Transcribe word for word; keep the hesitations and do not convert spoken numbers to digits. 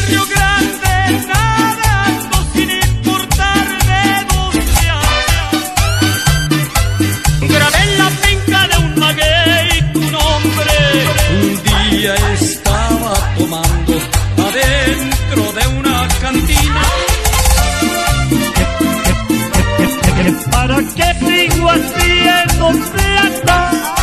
Río Grande nadando sin importarme dónde hay. Grabé en la finca de un maguey tu nombre. Un día estaba tomando adentro de una cantina. ¿Para qué sigo haciendo plata?